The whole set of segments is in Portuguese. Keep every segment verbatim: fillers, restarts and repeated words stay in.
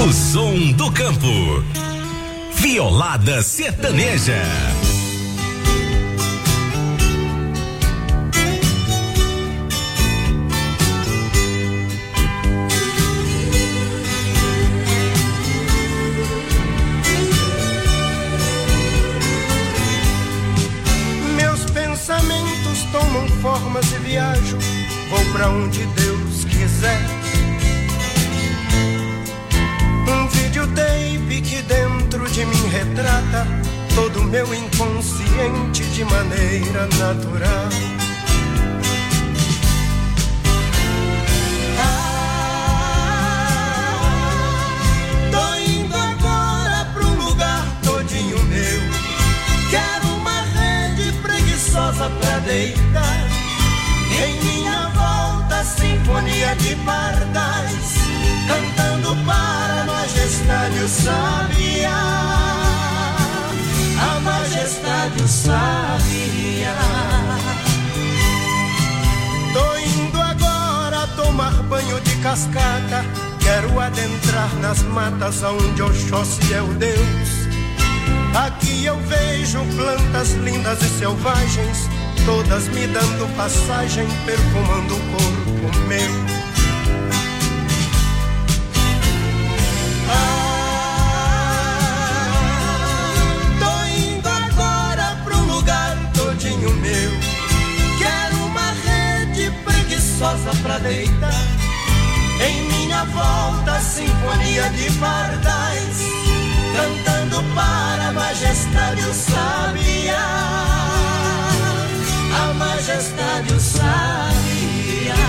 O som do campo. Violada sertaneja. Meus pensamentos tomam formas e viajo, vou pra onde Deus quiser. Um videotape que dentro de mim retrata todo o meu inconsciente de maneira natural. Ah, tô indo agora pra um lugar todinho meu. Quero uma rede preguiçosa pra deitar. Em minha volta, sinfonia de pardais, cantando para a majestade o sabiá, a majestade o sabiá. Tô indo agora tomar banho de cascata, quero adentrar nas matas onde Oxóssi é o Deus. Aqui eu vejo plantas lindas e selvagens, todas me dando passagem, perfumando o corpo meu. Meu, quero uma rede preguiçosa pra deitar. Em minha volta, sinfonia de pardais, cantando para a majestade o sabiá, a majestade o sabiá.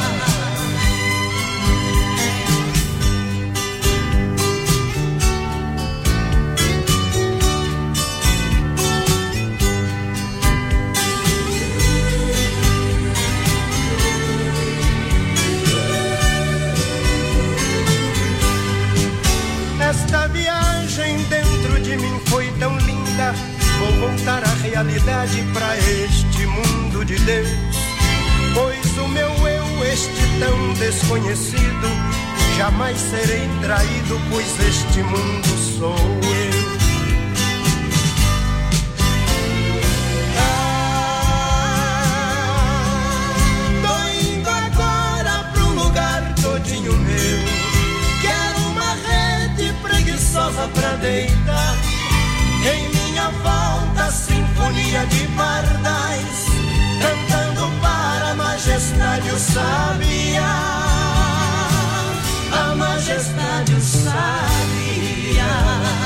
Esta viagem dentro de mim foi tão linda, vou voltar à realidade pra este mundo de Deus. Pois o meu eu, este tão desconhecido, jamais serei traído, pois este mundo sou eu. Ah, tô indo agora pra um lugar todinho meu. Preguiçosa pra deitar. Em minha volta, sinfonia de pardais, cantando para a majestade o sabiá, a majestade o sabiá.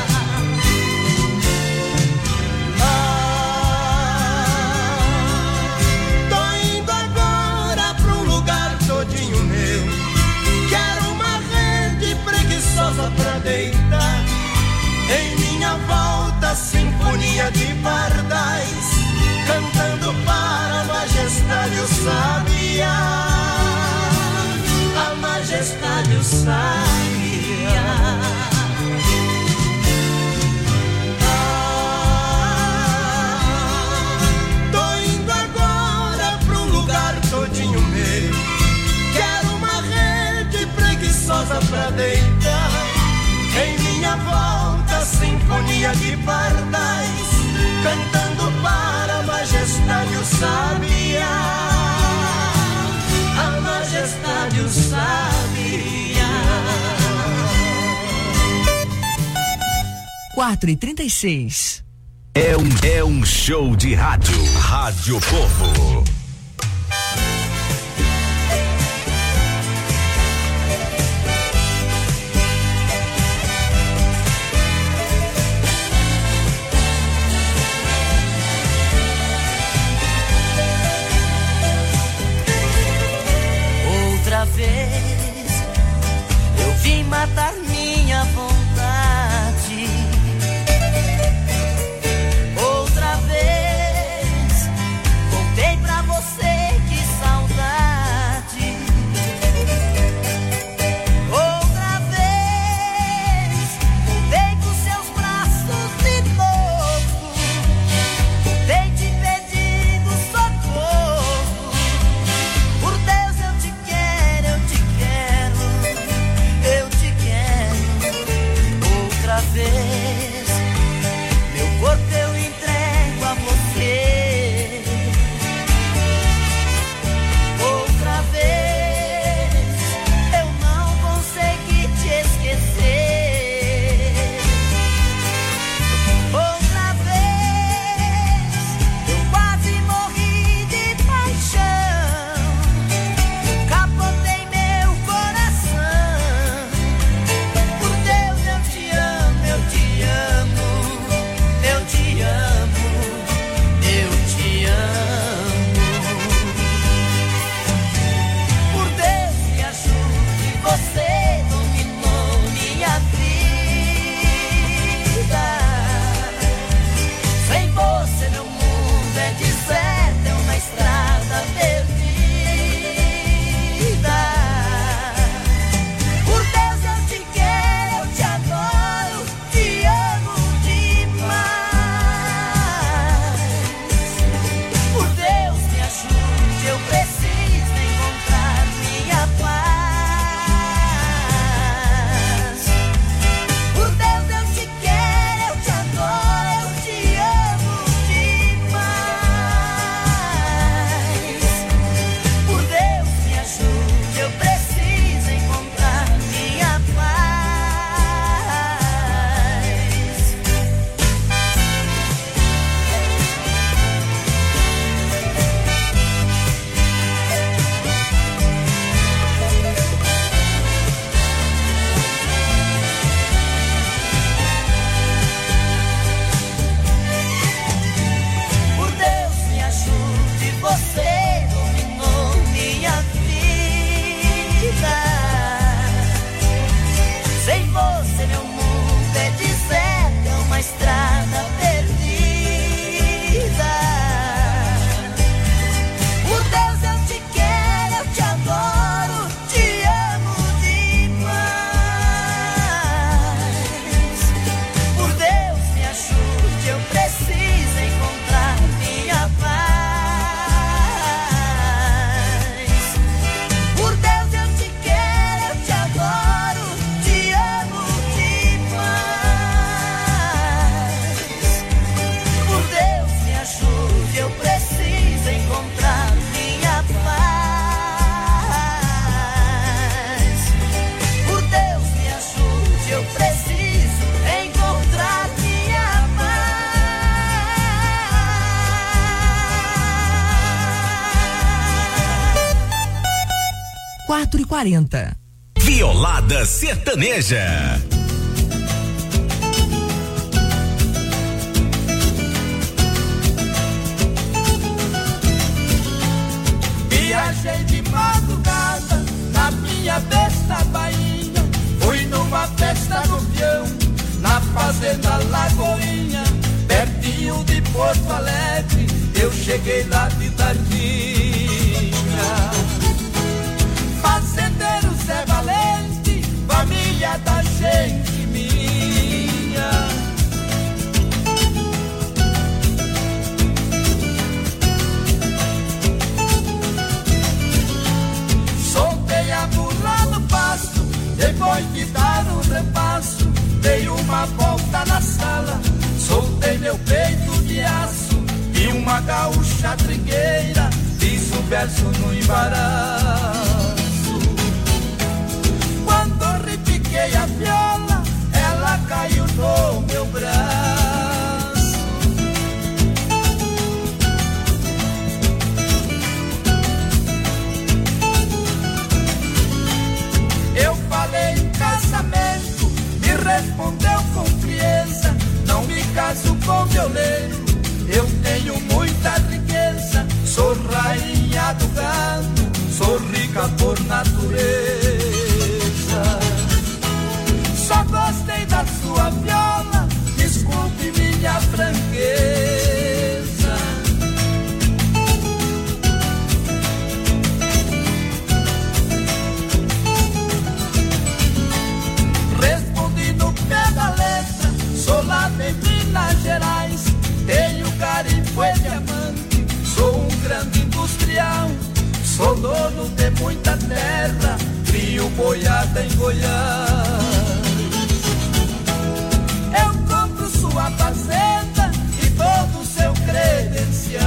Ah, tô indo agora pra um lugar todinho meu. Quero uma rede preguiçosa pra deitar. Em minha volta, sinfonia de pardais, cantando para a majestade o sabiá, a majestade o sabiá. Ah, tô indo agora pra um lugar todinho meu. Quero uma rede preguiçosa pra deitar. Em minha volta, sinfonia de pardais, cantando para a majestade o sabiá, a majestade o sabiá. quatro e trinta e seis. É um, é um show de rádio. Rádio Povo. Outra vez eu vim matar minha vontade. Outra vez voltei pra você, que saudade. Outra vez voltei com seus braços de novo. Voltei te pedindo socorro. Por Deus eu te quero, eu te quero, eu te quero. quatro e quarenta. Violada Sertaneja. Viajei de madrugada na minha besta Bahia. Fui numa festa no peão, na fazenda Lagoinha, pertinho de Porto Alegre. Eu cheguei lá de tardinha. Fazendeiro Zé Valente, família da gente minha. Soltei a mula no pasto, depois de dar um repasso, dei uma volta na sala, soltei meu peito de aço e uma gaúcha trigueira, fiz um verso no embaraço. Quando repiquei a viola, ela caiu no meu braço. Eu falei em casamento, me respondeu com frieza, não me caso com violeiro, eu tenho muita riqueza, sou rainha do gado, sou rica por natureza. Só gostei da sua viola, desculpe minha franqueza. Respondi no pé da letra, sou lá de Minas Gerais, tenho garimpo e diamante, sou um grande industrial, sou dono de muita terra, crio boiada em Goiás. Eu compro sua fazenda e todo o seu credencial.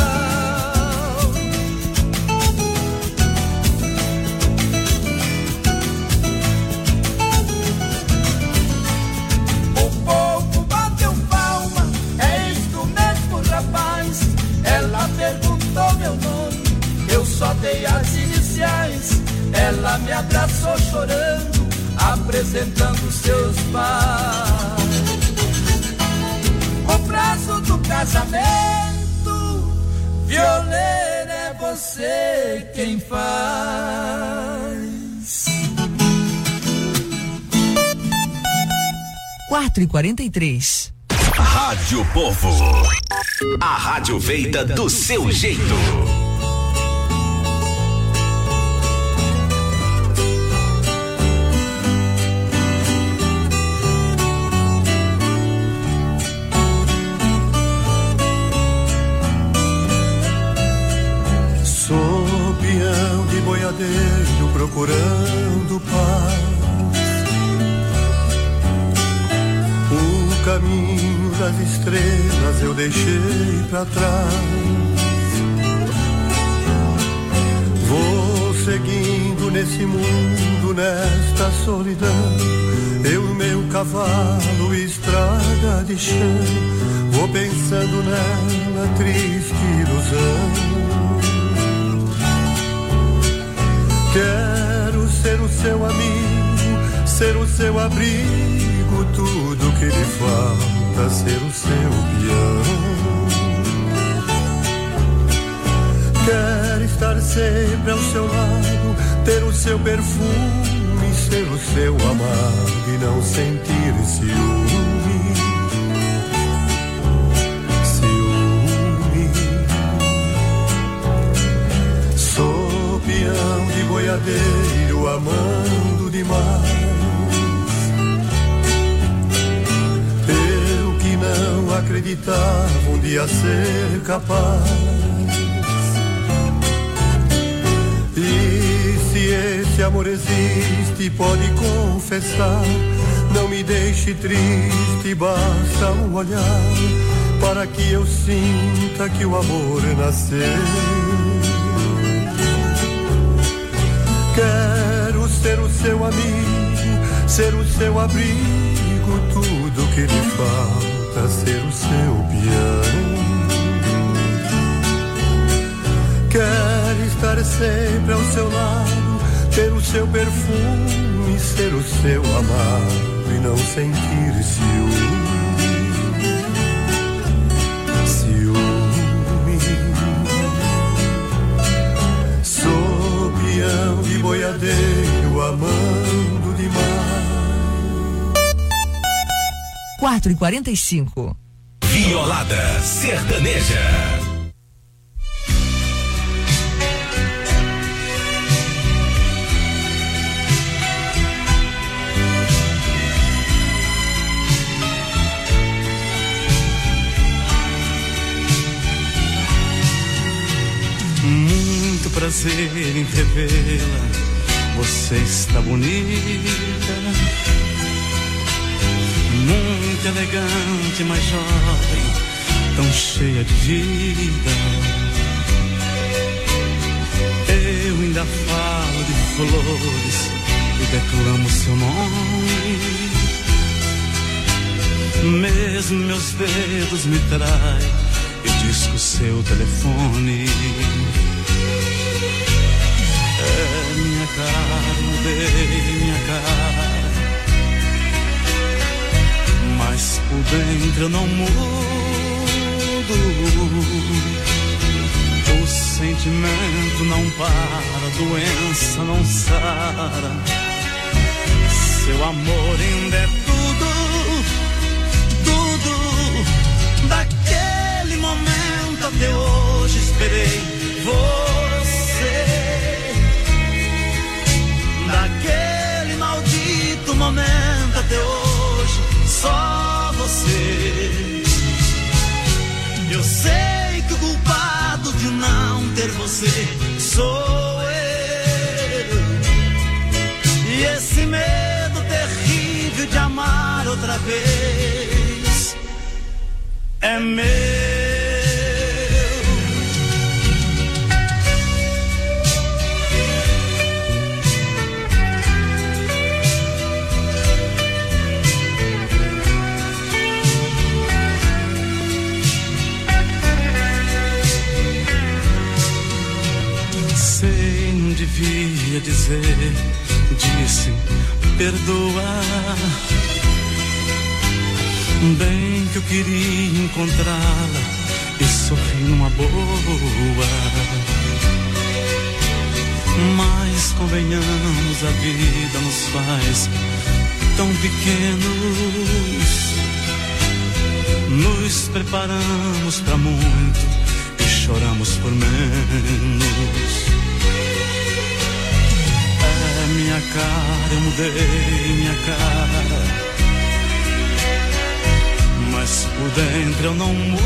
O povo bateu palma, é isto mesmo, rapaz. Ela perguntou meu nome, eu só dei as iniciais. Ela me abraçou chorando, apresentando seus pais. O prazo do casamento, violeiro, é você quem faz. quatro e quarenta e três. Rádio Povo. A rádio feita do seu jeito. Sou peão de boiadeiro procurando paz. O caminho das estrelas eu deixei pra trás. Vou seguindo nesse mundo, nesta solidão. Eu e meu cavalo, estrada de chão. Vou pensando nela, triste ilusão. Quero ser o seu amigo, ser o seu abrigo, tudo que lhe falta, ser o seu peão. Quero estar sempre ao seu lado, ter o seu perfume, ser o seu amado e não sentir ciúme. Ciúme. Sou peão de boiadeiro, amando demais. Eu que não acreditava um dia ser capaz. E se esse amor existe, pode confessar. Não me deixe triste, basta um olhar para que eu sinta que o amor nasceu. Quero ser o seu amigo, ser o seu abrigo, tudo que lhe falta, ser o seu peão. Quero estar sempre ao seu lado, ter o seu perfume, ser o seu amado e não sentir ciúme. Ciúme. Sou peão de boiadeiro, amando demais. quatro e quarenta e cinco. Violada Sertaneja. Muito prazer em revê-la, você está bonita, muito elegante, mas jovem, tão cheia de vida. Eu ainda falo de flores e declamo seu nome, mesmo meus dedos me traem e disco seu telefone. É minha cara, mudei minha cara, mas por dentro eu não mudo. O sentimento não para, a doença não sara. Seu amor ainda é tudo, tudo. Daquele momento até hoje esperei você. Daquele maldito momento até hoje, só você. Eu sei que o culpado de não ter você sou eu. E esse medo terrível de amar outra vez é meu. Devia dizer, disse, perdoa. Bem que eu queria encontrá-la e sorrir numa boa. Mas convenhamos, a vida nos faz tão pequenos. Nos preparamos pra muito e choramos por menos. Minha cara, eu mudei minha cara, mas por dentro eu não mudo.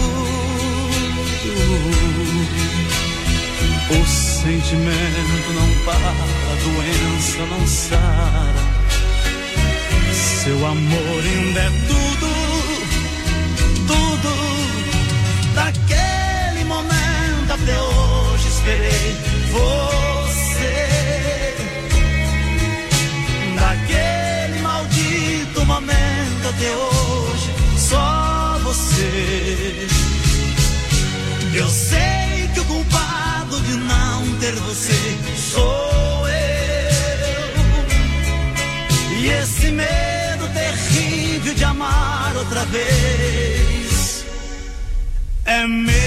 O sentimento não para, a doença não sara. Seu amor ainda é tudo, tudo. Daquele momento até hoje esperei você. Daquele maldito momento até hoje, só você. Eu sei que o culpado de não ter você sou eu. E esse medo terrível de amar outra vez é meu.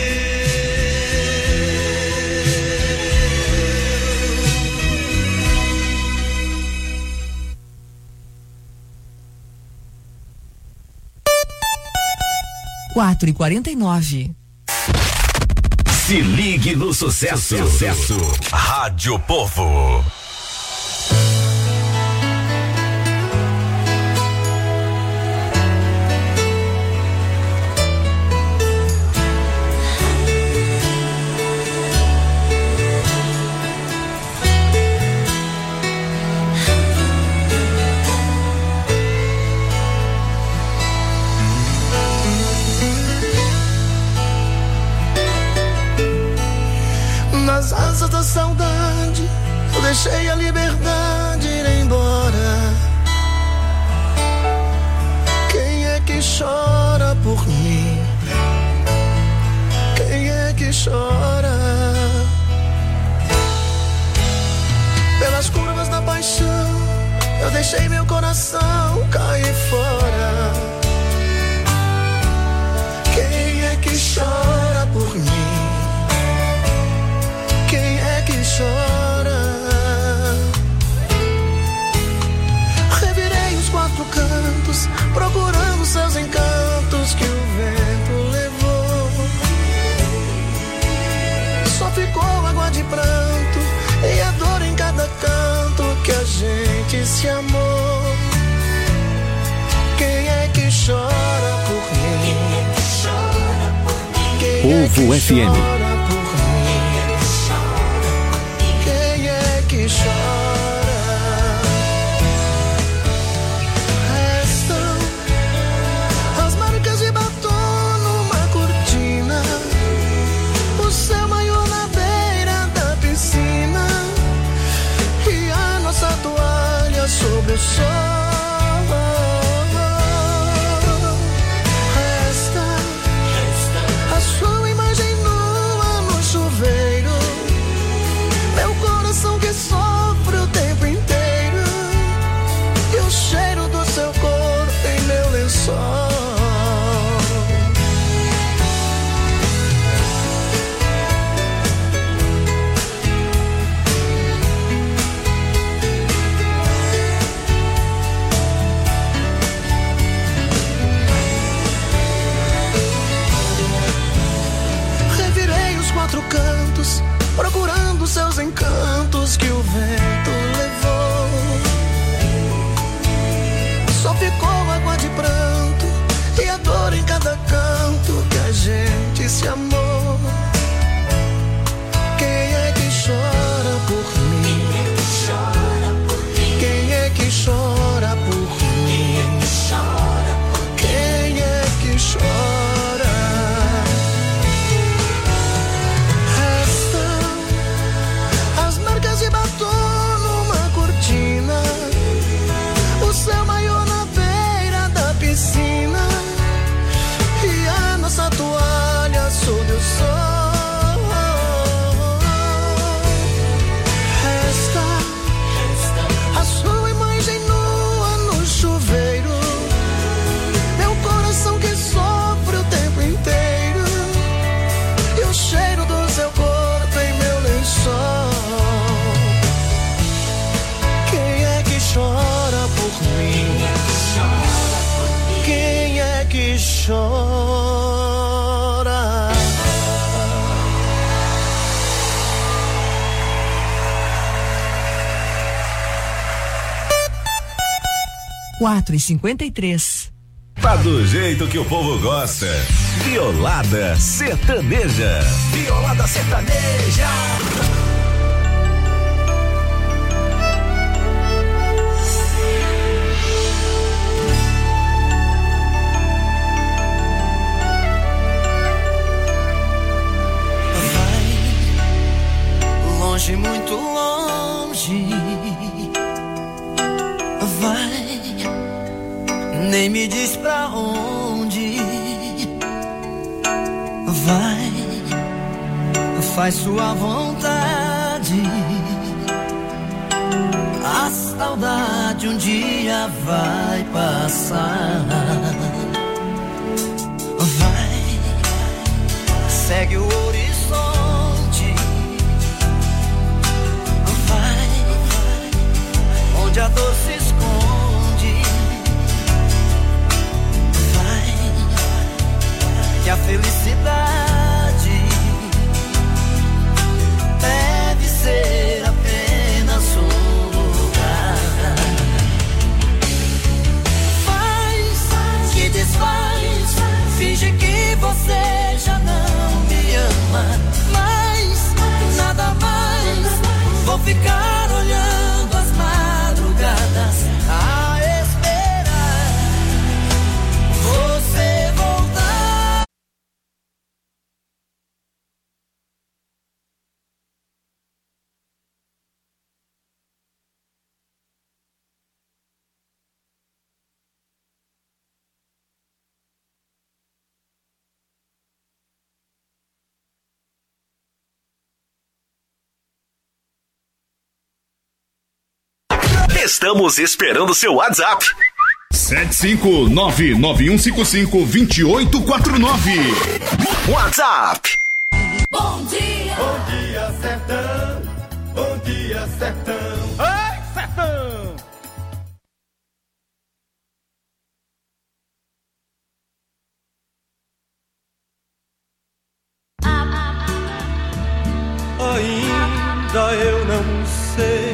quatro e quarenta e nove. Se ligue no sucesso. Sucesso. Rádio Povo. Nas asas da saudade, eu deixei a liberdade ir embora. Quem é que chora por mim? Quem é que chora? Pela Nas curvas da paixão, eu deixei meu coração cair fora. Quem é que chora por mim? Quem é que chora? Revirei os quatro cantos, procurando seus encantos que o vento levou. Só ficou água de pranto e a dor em cada canto que a gente se amou. Quem é que chora por mim? Quem Povo é que F M. chora por mim? Quem é que chora? Restam as marcas de batom numa cortina, o seu maiô na beira da piscina e a nossa toalha sobre o sol. Que sofre o tempo inteiro e o cheiro do seu corpo em meu lençol. Revirei os quatro cantos, procurando seus encantos que o vento levou. Só ficou água de pranto e a dor em cada canto que a gente se amou. Quem é que chora por mim? Quem é que chora por mim? Quem é que chora? De batom numa cortina, o seu maiô na beira da piscina e a nossa toalha sob o sol. Resta a sua imagem nua no chuveiro, meu coração que sofre o tempo inteiro e o cheiro do seu corpo em meu lençol. Chora por mim. Quem é que chora? quatro e cinquenta e três. Tá do jeito que o povo gosta. Violada sertaneja. Violada sertaneja. Longe, muito longe, vai, nem me diz pra onde, vai, faz sua vontade, a saudade um dia vai passar, vai, segue o horizonte, onde a dor se esconde, vai, que a felicidade deve ser apenas um lugar. Faz, que desfaz, finge que você já não me ama. Estamos esperando seu WhatsApp. sete cinco nove nove um cinco cinco dois oito quatro nove. WhatsApp. Bom dia, bom dia, sertão. Bom dia, sertão. Ai, sertão. Ainda eu não sei